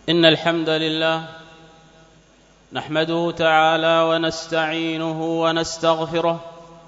إن الحمد لله نحمده تعالى ونستعينه ونستغفره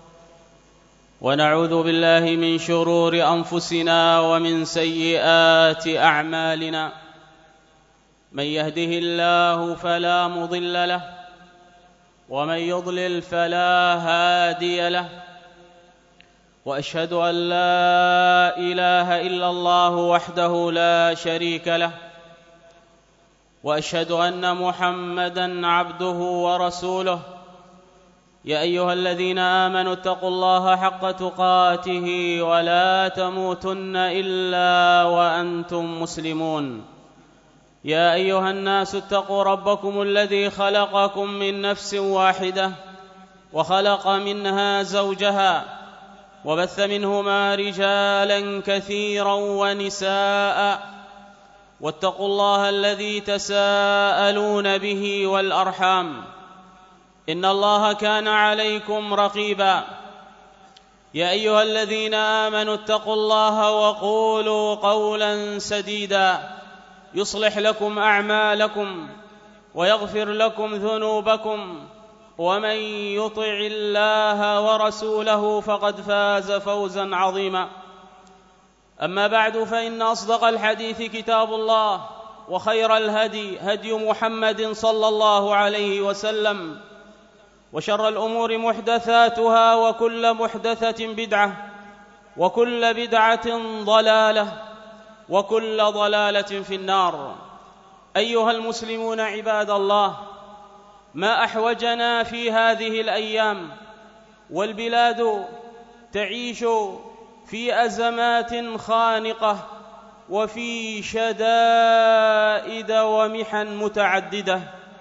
ونعوذ بالله من شرور أنفسنا ومن سيئات أعمالنا. من يهده الله فلا مضل له ومن يضلل فلا هادي له، وأشهد أن لا إله إلا الله وحده لا شريك له، وأشهد أن محمدًا عبده ورسوله. يا أيها الذين آمنوا اتقوا الله حق تقاته ولا تموتن إلا وأنتم مسلمون. يا أيها الناس اتقوا ربكم الذي خلقكم من نفس واحدة وخلق منها زوجها وبث منهما رجالا كثيرا ونساء، واتقوا الله الذي تساءلون به والأرحام إن الله كان عليكم رقيبا. يا أيها الذين آمنوا اتقوا الله وقولوا قولا سديدا يصلح لكم أعمالكم ويغفر لكم ذنوبكم، ومن يطع الله ورسوله فقد فاز فوزا عظيما. أما بعد، فإن أصدق الحديث كتاب الله، وخير الهدي هدي محمد صلى الله عليه وسلم، وشر الأمور محدثاتها، وكل محدثة بدعة، وكل بدعة ضلالة، وكل ضلالة في النار. أيها المسلمون عباد الله، ما أحوجنا في هذه الأيام والبلاد تعيش في أزمات خانقة وفي شدائد ومحن متعددة.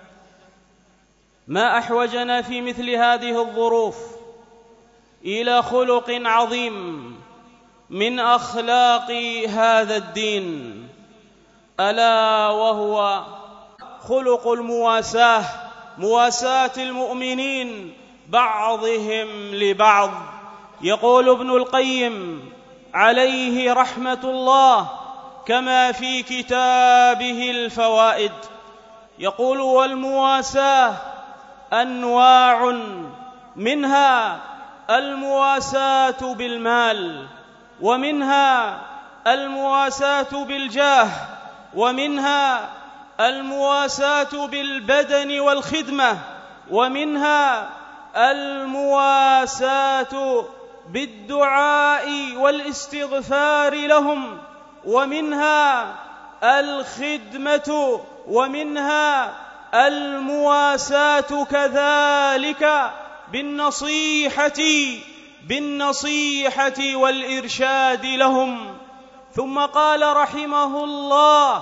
ما أحوجنا في مثل هذه الظروف إلى خلق عظيم من أخلاق هذا الدين، ألا وهو خلق المواساة، مواساة المؤمنين بعضهم لبعض. يقول ابن القيم عليه رحمة الله كما في كتابه الفوائد، يقول: والمواساة أنواع، منها المواساة بالمال، ومنها المواساة بالجاه، ومنها المواساة بالبدن والخدمة، ومنها المواساة بالدعاء والاستغفار لهم، ومنها الخدمة، ومنها المواساة كذلك بالنصيحة والإرشاد لهم. ثم قال رحمه الله: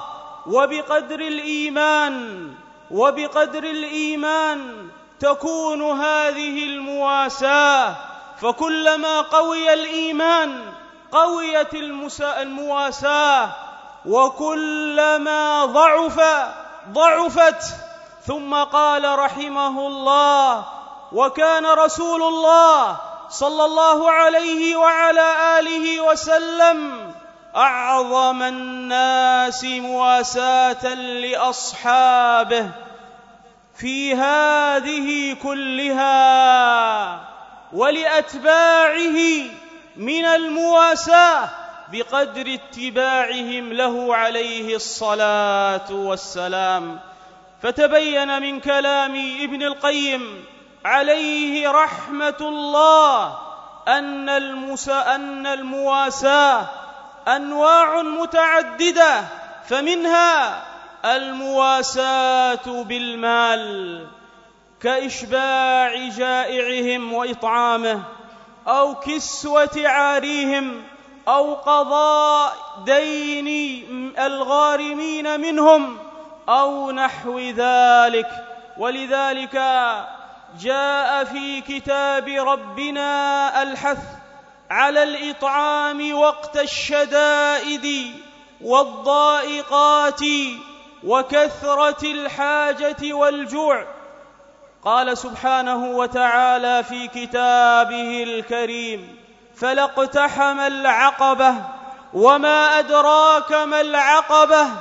وبقدر الإيمان تكون هذه المواساة، فكلما قوي الإيمان قويت المواساة، وكلما ضعفت. ثم قال رحمه الله: وكان رسول الله صلى الله عليه وعلى آله وسلم أعظم الناس مواساة لأصحابه في هذه كلها، ولأتباعه من المواساة بقدر اتباعهم له عليه الصلاة والسلام. فتبين من كلام ابن القيم عليه رحمة الله أن المواساة أنواع متعددة، فمنها المواساة بالمال كإشباع جائعهم وإطعامه، أو كسوة عاريهم، أو قضاء دين الغارمين منهم، أو نحو ذلك. ولذلك جاء في كتاب ربنا الحث على الإطعام وقت الشدائد والضائقات وكثرة الحاجة والجوع. قال سبحانه وتعالى في كتابه الكريم: فلا اقتحم العقبة وما أدراك ما العقبة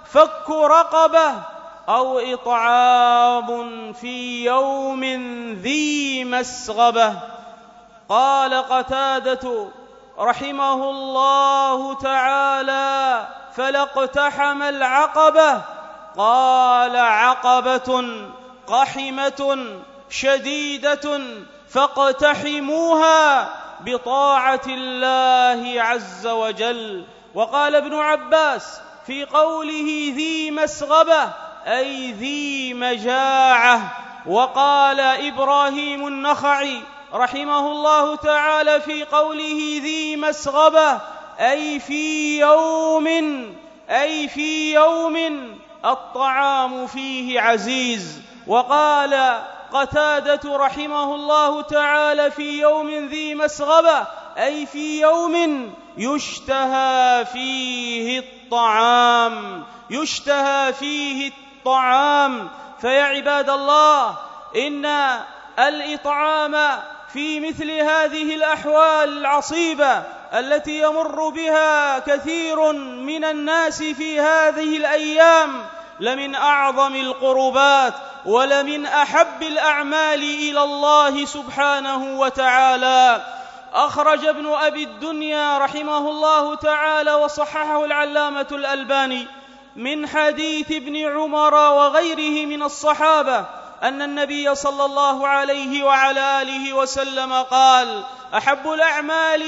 فك رقبة أو إطعام في يوم ذي مسغبة. قال قتادة رحمه الله تعالى: فلا اقتحم العقبة. قال: عقبة قحمة شديدة فاقتحموها بطاعة الله عز وجل. وقال ابن عباس في قوله ذي مسغبة أي ذي مجاعة. وقال إبراهيم النخعي رحمه الله تعالى في قوله ذي مسغبة أي في يوم الطعام فيه عزيز. وقال قتادة رحمه الله تعالى في يوم ذي مسغبة أي في يوم يشتهى فيه الطعام. فيا عباد الله، إن الإطعام في مثل هذه الأحوال العصيبة التي يمر بها كثير من الناس في هذه الأيام لمن أعظم القربات ولمن أحب الأعمال إلى الله سبحانه وتعالى. أخرج ابن أبي الدنيا رحمه الله تعالى وصححه العلامة الألباني من حديث ابن عمر وغيره من الصحابة أن النبي صلى الله عليه وعلى آله وسلم قال: أحب الأعمال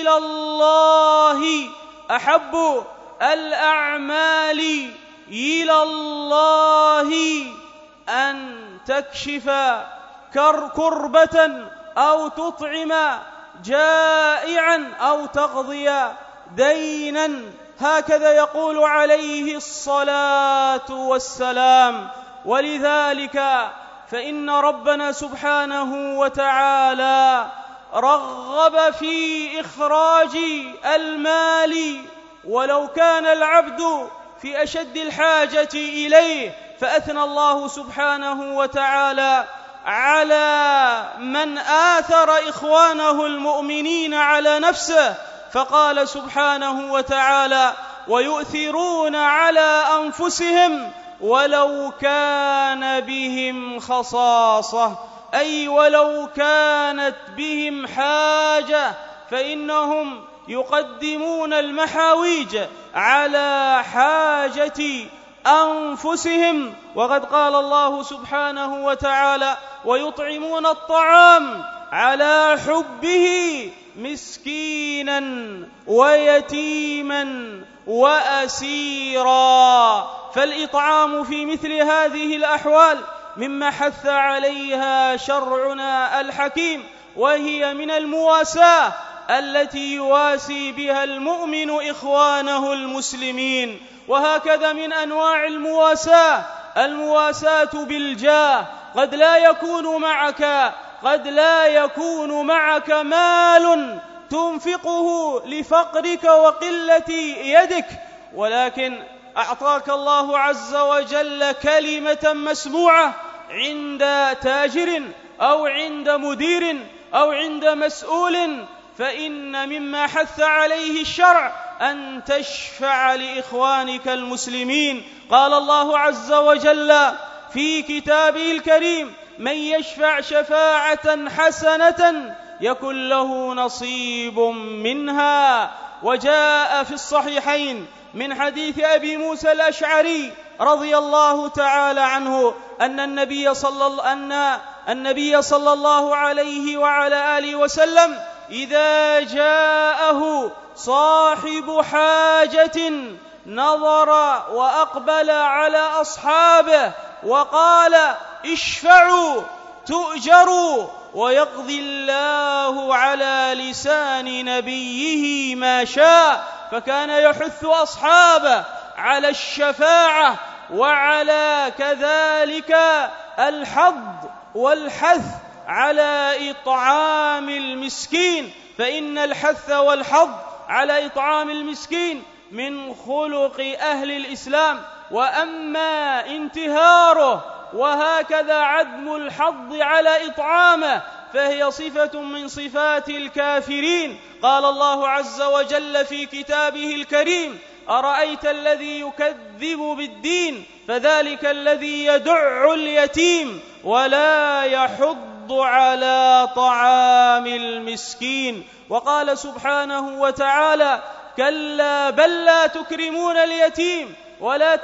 إلى الله أن تكشف كربة أو تطعم جائعا أو تقضي دينا. هكذا يقول عليه الصلاة والسلام. ولذلك فإن ربنا سبحانه وتعالى رغب في إخراج المال ولو كان العبد في أشد الحاجة إليه، فأثنى الله سبحانه وتعالى على من آثر إخوانه المؤمنين على نفسه، فقال سبحانه وتعالى: ويؤثرون على أنفسهم ولو كان بهم خصاصة، أي ولو كانت بهم حاجة، فإنهم يقدمون المحاويج على حاجة أنفسهم. وقد قال الله سبحانه وتعالى: ويطعمون الطعام على حبه مسكينا ويتيما وأسيرا. فالإطعام في مثل هذه الأحوال مما حث عليها شرعنا الحكيم، وهي من المواساة التي يواسي بها المؤمن إخوانه المسلمين. وهكذا من أنواع المواساة بالجاه. قد لا يكون معك مال تنفقه لفقرك وقلة يدك، ولكن أعطاك الله عز وجل كلمة مسموعة عند تاجر أو عند مدير أو عند مسؤول، فإن مما حث عليه الشرع أن تشفع لإخوانك المسلمين. قال الله عز وجل في كتابه الكريم: من يشفع شفاعة حسنة يكن له نصيب منها. وجاء في الصحيحين من حديث أبي موسى الأشعري رضي الله تعالى عنه أن النبي صلى الله عليه وعلى آله وسلم إذا جاءه صاحب حاجة نظر وأقبل على أصحابه وقال: اشفعوا تؤجروا، ويقضي الله على لسان نبيه ما شاء. فكان يحث أصحابه على الشفاعة وعلى كذلك الحض والحث على إطعام المسكين، فإن الحث والحض على إطعام المسكين من خلق أهل الإسلام. وأما انتهاره وهكذا عدم الحض على إطعامه فهي صفة من صفات الكافرين. قال الله عز وجل في كتابه الكريم: أرأيت الذي يكذب بالدين فذلك الذي يدع اليتيم ولا يحض على طعام المسكين. وقال سبحانه وتعالى: كلا بل لا تكرمون اليتيم ولا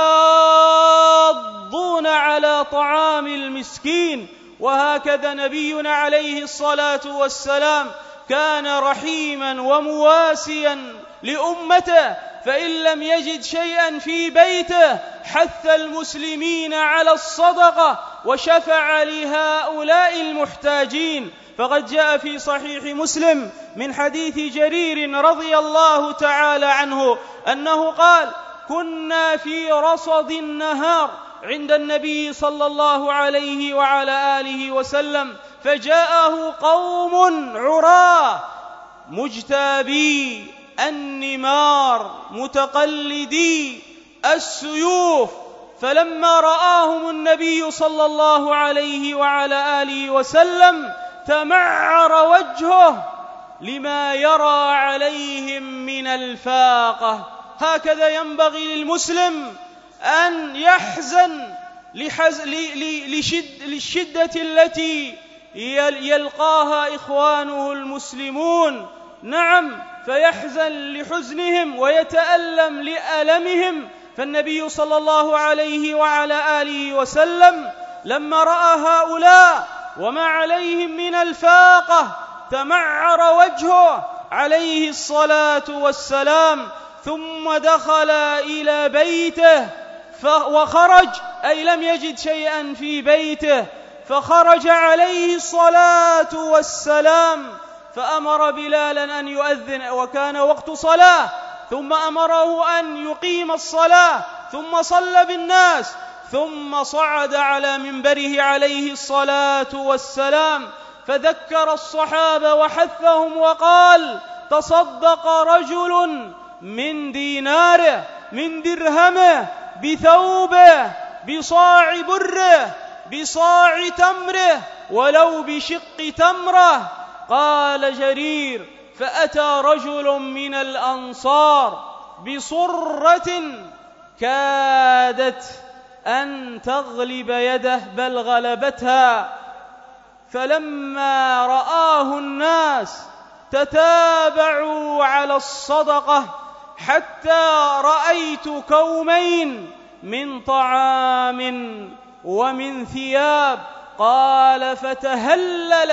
تحاضون على طعام المسكين. وهكذا نبينا عليه الصلاة والسلام كان رحيما ومواسيا لأمته، فإن لم يجد شيئا في بيته حث المسلمين على الصدقة وشفع لهؤلاء المحتاجين. فقد جاء في صحيح مسلم من حديث جرير رضي الله تعالى عنه أنه قال: كنا في رصد النهار عند النبي صلى الله عليه وعلى آله وسلم، فجاءه قوم عراة مجتابي النمار متقلدي السيوف، فلما رآهم النبي صلى الله عليه وعلى آله وسلم تمعر وجهه لما يرى عليهم من الفاقة. هكذا ينبغي للمسلم أن يحزن للشدة التي يلقاها إخوانه المسلمون، نعم، فيحزن لحزنهم ويتألم لألمهم. فالنبي صلى الله عليه وعلى آله وسلم لما رأى هؤلاء وما عليهم من الفاقة تمعر وجهه عليه الصلاة والسلام، ثم دخل إلى بيته وخرج، أي لم يجد شيئا في بيته، فخرج عليه الصلاة والسلام فأمر بلالا أن يؤذن وكان وقت صلاة، ثم أمره أن يقيم الصلاة، ثم صلى بالناس، ثم صعد على منبره عليه الصلاة والسلام فذكر الصحابة وحثهم وقال: تصدق رجل من ديناره، من درهمه، بثوبه، بصاع بره، بصاع تمره، ولو بشق تمره. قال جرير: فأتى رجل من الأنصار بصرة كادت أن تغلب يده بل غلبتها، فلما رآه الناس تتابعوا على الصدقة حتى رأيت كومين من طعام ومن ثياب. قال: فتهلل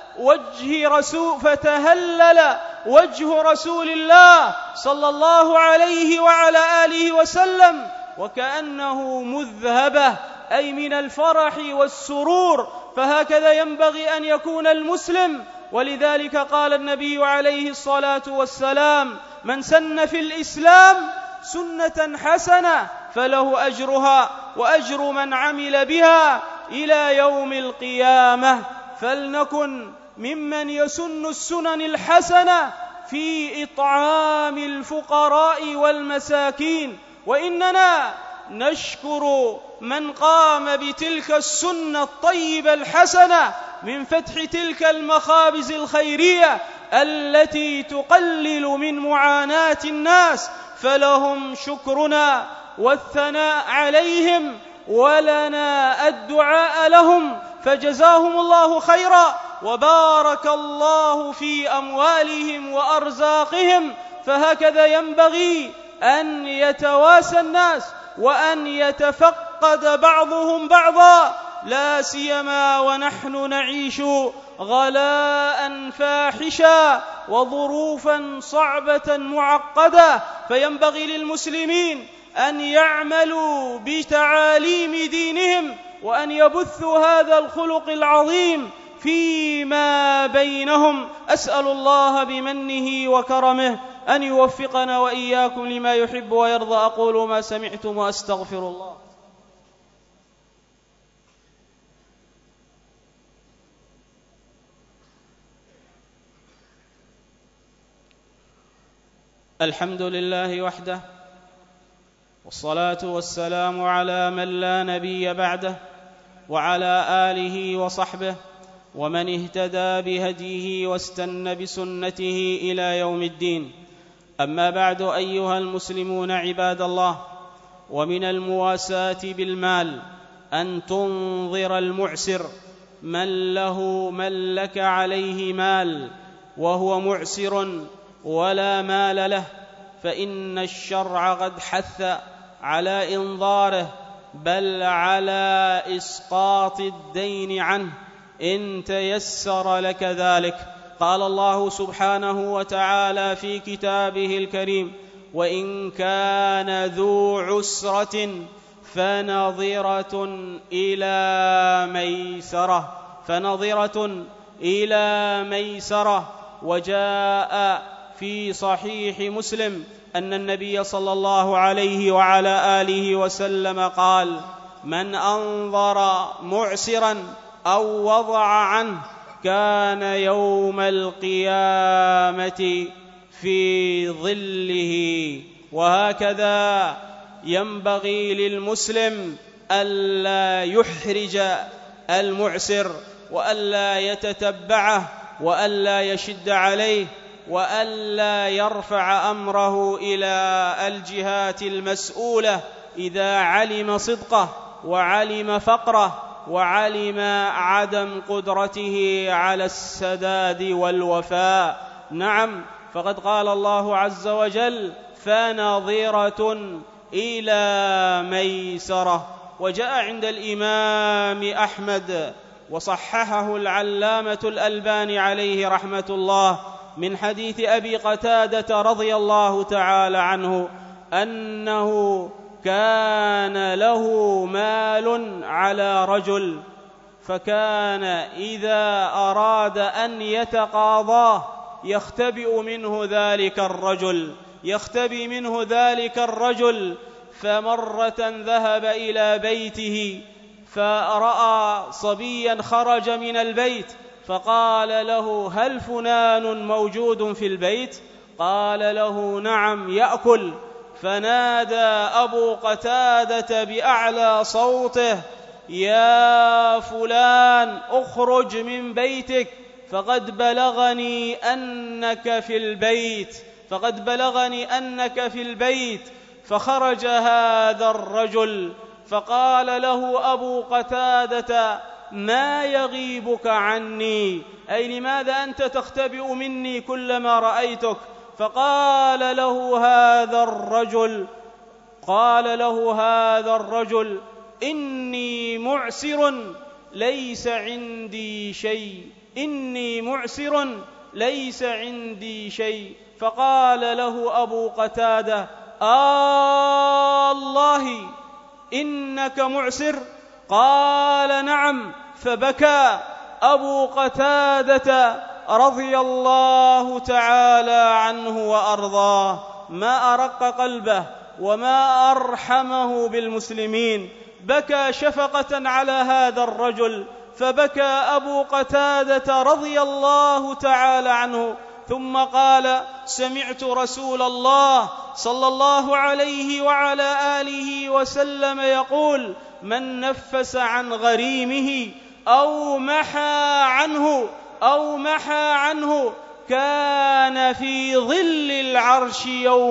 وجه رسول الله صلى الله عليه وعلى آله وسلم وكأنه مذهبة، أي من الفرح والسرور. فهكذا ينبغي أن يكون المسلم، ولذلك قال النبي عليه الصلاة والسلام: من سن في الإسلام سنة حسنة فله أجرها وأجر من عمل بها إلى يوم القيامة. فلنكن ممن يسن السنن الحسنة في إطعام الفقراء والمساكين. وإننا نشكر من قام بتلك السنة الطيبة الحسنة من فتح تلك المخابز الخيرية التي تقلل من معاناة الناس، فلهم شكرنا والثناء عليهم ولنا الدعاء لهم، فجزاهم الله خيرا وبارك الله في أموالهم وأرزاقهم. فهكذا ينبغي أن يتواسى الناس وأن يتفقد بعضهم بعضا، لا سيما ونحن نعيش غلاء فاحشا وظروفا صعبة معقدة. فينبغي للمسلمين أن يعملوا بتعاليم دينهم وأن يبثوا هذا الخلق العظيم فيما بينهم. أسأل الله بمنه وكرمه أن يوفقنا وإياكم لما يحب ويرضى. أقول ما سمعتم وأستغفر الله. الحمد لله وحده، والصلاة والسلام على من لا نبي بعده، وعلى آله وصحبه ومن اهتدى بهديه واستنى بسنته إلى يوم الدين. أما بعد، أيها المسلمون عباد الله، ومن المواساة بالمال أن تنظر المعسر من لك عليه مال وهو معسر ولا مال له، فإن الشرع قد حث على إنظاره، بل على إسقاط الدين عنه إن تيسر لك ذلك. قال الله سبحانه وتعالى في كتابه الكريم: وإن كان ذو عسرة فنظرة إلى ميسرة. وجاء في صحيح مسلم أن النبي صلى الله عليه وعلى آله وسلم قال: من أنظر معسرا أو وضع عنه كان يوم القيامة في ظله. وهكذا ينبغي للمسلم ألا يحرج المعسر، وألا يتتبعه، وألا يشد عليه، وألا يرفع أمره إلى الجهات المسؤولة إذا علم صدقه وعلم فقره وعلم عدم قدرته على السداد والوفاء. نعم، فقد قال الله عز وجل: فنظرة إلى ميسرة. وجاء عند الإمام أحمد وصححه العلامة الألباني عليه رحمة الله من حديث أبي قتادة رضي الله تعالى عنه أنه كان له مال على رجل، فكان إذا أراد أن يتقاضاه يختبئ منه ذلك الرجل. فمرة ذهب إلى بيته فرأى صبيا خرج من البيت، فقال له: هل فلان موجود في البيت؟ قال له: نعم يأكل. فنادى أبو قتادة بأعلى صوته: يا فلان، اخرج من بيتك، فقد بلغني أنك في البيت. فخرج هذا الرجل فقال له أبو قتادة: ما يغيبك عني؟ أي لماذا أنت تختبئ مني كلما رأيتك؟ فقال له هذا الرجل: إني معسر ليس عندي شيء. فقال له أبو قتادة: الله إنك معسر؟ قال: نعم. فبكى أبو قتادة رضي الله تعالى عنه وأرضاه. ما أرق قلبه وما أرحمه بالمسلمين، بكى شفقة على هذا الرجل. فبكى أبو قتادة رضي الله تعالى عنه، ثم قال: سمعت رسول الله صلى الله عليه وعلى آله وسلم يقول: من نفس عن غريمه أو محى عنه كان في ظل العرش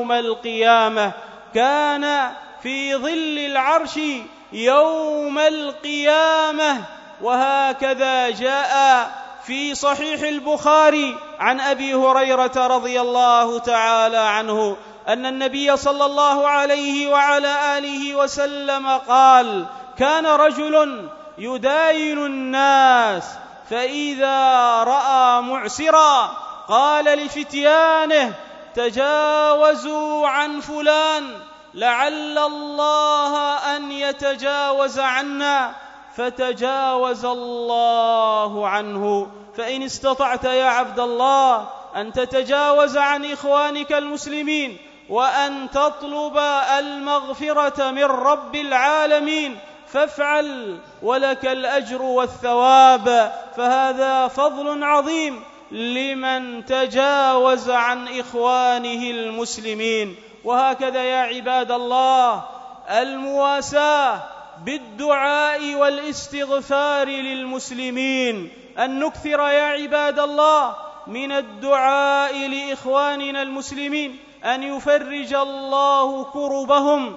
يوم القيامة. وهكذا جاء في صحيح البخاري عن أبي هريرة رضي الله تعالى عنه أن النبي صلى الله عليه وعلى آله وسلم قال: كان رجل يداين الناس، فإذا رأى معسرا قال لفتيانه: تجاوزوا عن فلان لعل الله أن يتجاوز عنا، فتجاوز الله عنه. فإن استطعت يا عبد الله أن تتجاوز عن إخوانك المسلمين وأن تطلب المغفرة من رب العالمين فافعل، ولك الأجر والثواب، فهذا فضل عظيم لمن تجاوز عن إخوانه المسلمين. وهكذا يا عباد الله المواساة بالدعاء والاستغفار للمسلمين، أن نكثر يا عباد الله من الدعاء لإخواننا المسلمين، أن يفرج الله كربهم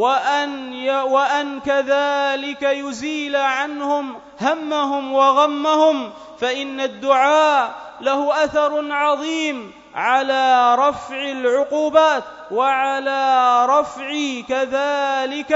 وأن كذلك يزيل عنهم همهم وغمهم، فإن الدعاء له أثر عظيم على رفع العقوبات وعلى رفع كذلك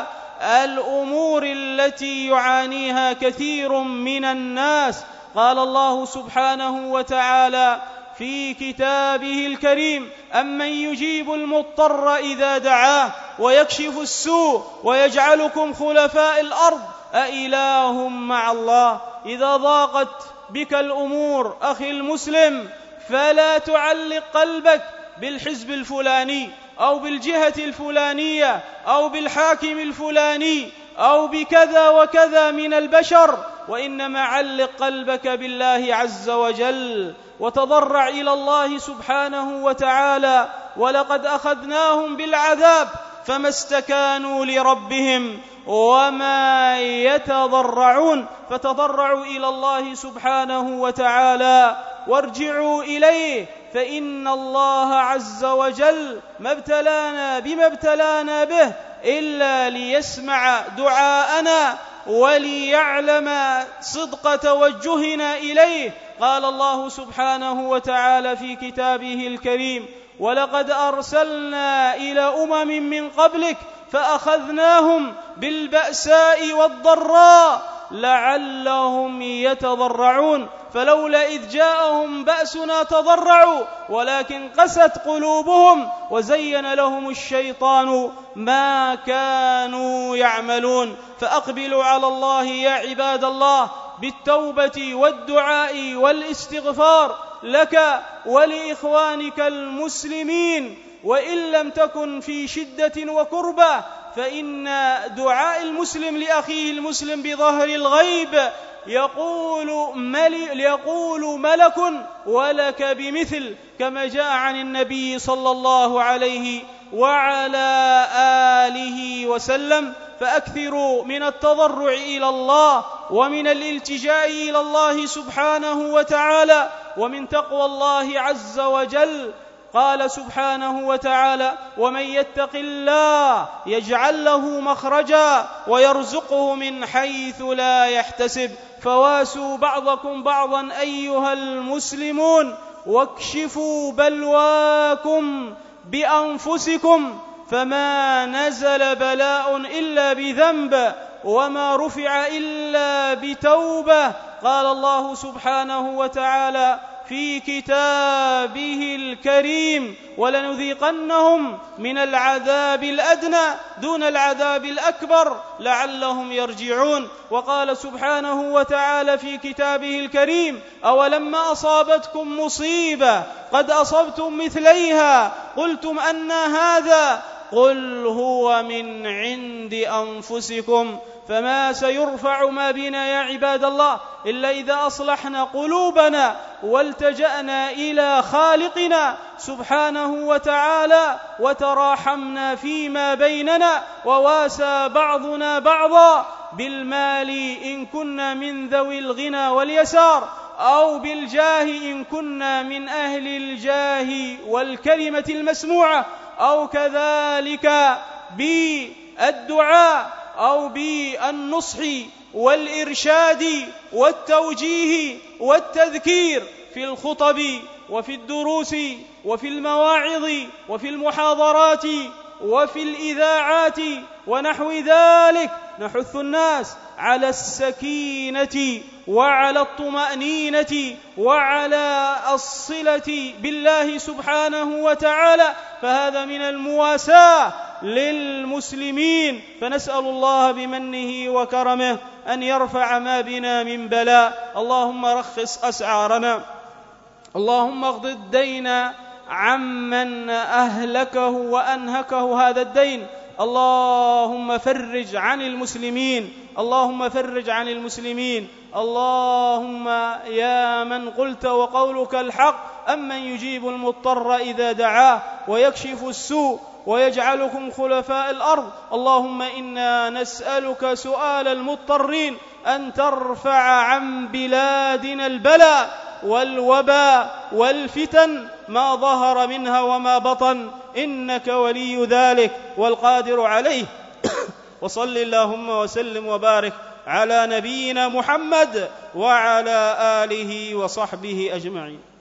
الأمور التي يعانيها كثير من الناس. قال الله سبحانه وتعالى في كتابه الكريم: أمن يجيب المضطر إذا دعاه ويكشف السوء ويجعلكم خلفاء الأرض أإله مع الله. إذا ضاقت بك الأمور أخي المسلم فلا تعلق قلبك بالحزب الفلاني أو بالجهة الفلانية أو بالحاكم الفلاني أو بكذا وكذا من البشر، وإنما علق قلبك بالله عز وجل وتضرع إلى الله سبحانه وتعالى. ولقد أخذناهم بالعذاب فما استكانوا لربهم وما يتضرعون، فتضرعوا إلى الله سبحانه وتعالى وارجعوا إليه، فإن الله عز وجل ما ابتلانا بما ابتلانا به إلا ليسمع دعاءنا وليعلم صدق توجهنا إليه. قال الله سبحانه وتعالى في كتابه الكريم: ولقد أرسلنا إلى أمم من قبلك فأخذناهم بالبأساء والضراء لعلهم يتضرعون، فلولا إذ جاءهم بأسنا تضرعوا ولكن قست قلوبهم وزين لهم الشيطان ما كانوا يعملون. فأقبلوا على الله يا عباد الله بالتوبة والدعاء والاستغفار لك ولإخوانك المسلمين، وإن لم تكن في شدة وكربة فإن دعاء المسلم لأخيه المسلم بظهر الغيب يقول ملك ولك بمثل، كما جاء عن النبي صلى الله عليه وعلى آله وسلم. فأكثروا من التضرع إلى الله ومن الالتجاء إلى الله سبحانه وتعالى ومن تقوى الله عز وجل. قال سبحانه وتعالى: ومن يتق الله يجعل له مخرجا ويرزقه من حيث لا يحتسب. فواسوا بعضكم بعضا أيها المسلمون واكشفوا بلواكم بأنفسكم، فما نزل بلاء إلا بذنب وما رفع إلا بتوبة. قال الله سبحانه وتعالى في كتابه الكريم: ولنذيقنهم من العذاب الأدنى دون العذاب الأكبر لعلهم يرجعون. وقال سبحانه وتعالى في كتابه الكريم: أولما أصابتكم مصيبة قد أصبتم مثليها قلتم أن هذا قل هو من عند أنفسكم. فما سيرفع ما بنا يا عباد الله إلا إذا أصلحنا قلوبنا والتجأنا إلى خالقنا سبحانه وتعالى وتراحمنا فيما بيننا وواسى بعضنا بعضا بالمال إن كنا من ذوي الغنى واليسار، أو بالجاه إن كنا من أهل الجاه والكلمة المسموعة، أو كذلك بالدعاء أو بالنصح والإرشاد والتوجيه والتذكير في الخطب وفي الدروس وفي المواعظ وفي المحاضرات وفي الإذاعات ونحو ذلك. نحث الناس على السكينة وعلى الطمأنينة وعلى الصلة بالله سبحانه وتعالى، فهذا من المواساة للمسلمين. فنسأل الله بمنه وكرمه أن يرفع ما بنا من بلاء. اللهم رخص أسعارنا، اللهم اقض الدين عمن أهلكه وأنهكه هذا الدين، اللهم فرج عن المسلمين، اللهم فرج عن المسلمين. اللهم يا من قلت وقولك الحق: أمن يجيب المضطر إذا دعاه ويكشف السوء ويجعلكم خلفاء الأرض. اللهم إنا نسألك سؤال المضطرين أن ترفع عن بلادنا البلاء والوباء والفتن ما ظهر منها وما بطن، إنك ولي ذلك والقادر عليه. وصل اللهم وسلم وبارك على نبينا محمد وعلى آله وصحبه أجمعين.